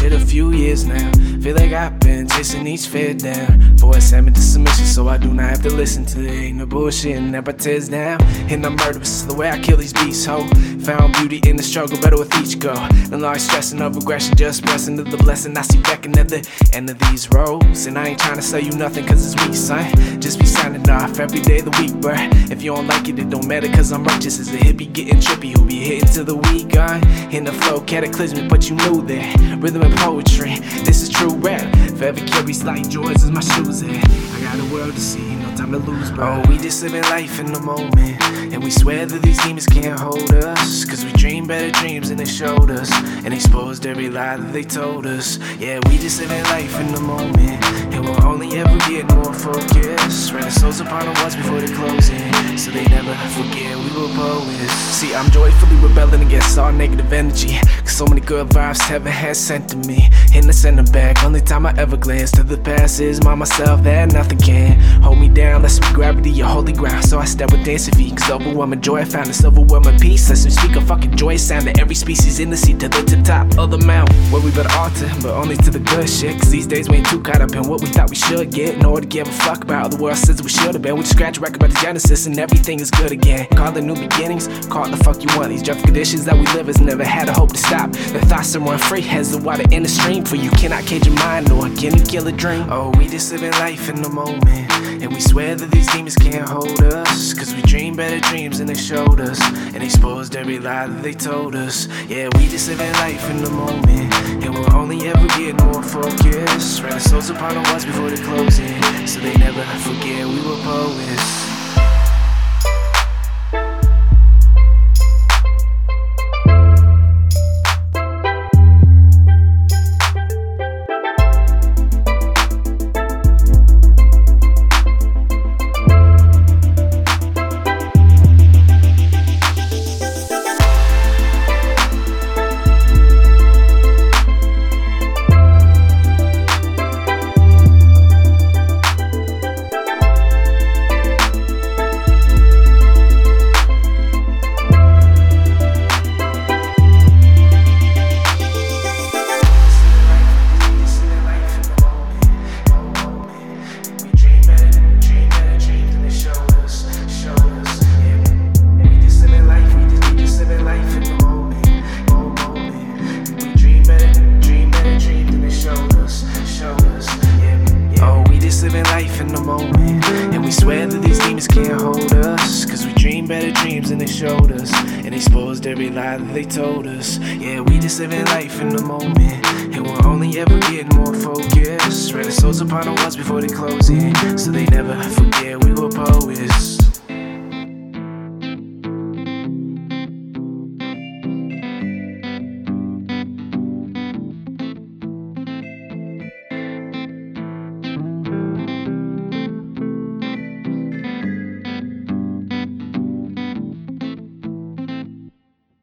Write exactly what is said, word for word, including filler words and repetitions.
shit a few years now. Feel like I've been chasing each fear down. For sent me to submission, so I do not have to listen to it. Ain't no bullshit and never tears down. And I'm murderous, the way I kill these beasts, ho. Found beauty in the struggle, better with each go. No large stressing of regression, just pressing to the blessing I see beckoning at the end of these roads. And I ain't trying to sell you nothing cause it's weak, son. Just be signing off every day of the week, bruh. If you don't like it, it don't matter cause I'm righteous as a hippie getting trippy. Who be hitting to the week, uh? In the flow, cataclysmic, but you knew that. Rhythm and poetry, this is true rap. Forever carries like joys as my shoes at. I got a world to see, no time to lose, bro. Oh, we just living life in the moment. And we swear that these demons can't hold us. Cause we dream better dreams than they showed us. And exposed every lie that they told us. Yeah, we just living life in the moment. And we'll only ever get more focused. Writing souls upon the walls before they close in. So they never forget we were poets. See, I'm joyfully rebelling against all negative energy. Cause so many good vibes heaven has sent to me. In the center back, only time I ever glance to the past is my myself that nothing can hold me down. Less with gravity, your holy ground. So I step with dancing feet. Cause overwhelming joy I found this overwhelming peace. Let's speak a fucking joyous sound to every species in the sea. To the tip top of the mount where we better alter, but only to the good shit. Cause these days we ain't too caught up in what we thought we should get. Nor to give a fuck about the world says we should have been. We just scratch a record about the genesis and everything is good again. Call it new beginnings, call it the fuck you want. These dreadful conditions that we live has never had a hope to stop. The thoughts are run free as the water in the stream. For you cannot cage your mind, nor can you kill a dream. Oh, we just living life in the moment. And we swear that these demons can't hold us. Cause we dream better dreams than they showed us. And exposed every lie that they told us. Yeah, we just living life in the moment. And we'll only ever get more focused. Writing souls upon the walls before they close in. So they never forget we were poets. Living life in the moment. And we swear that these demons can't hold us. Cause we dream better dreams than they showed us. And exposed every lie that they told us. Yeah, we just living life in the moment. And we'll only ever get more focused. Writing souls upon the walls before they close in. So they never forget we were poets.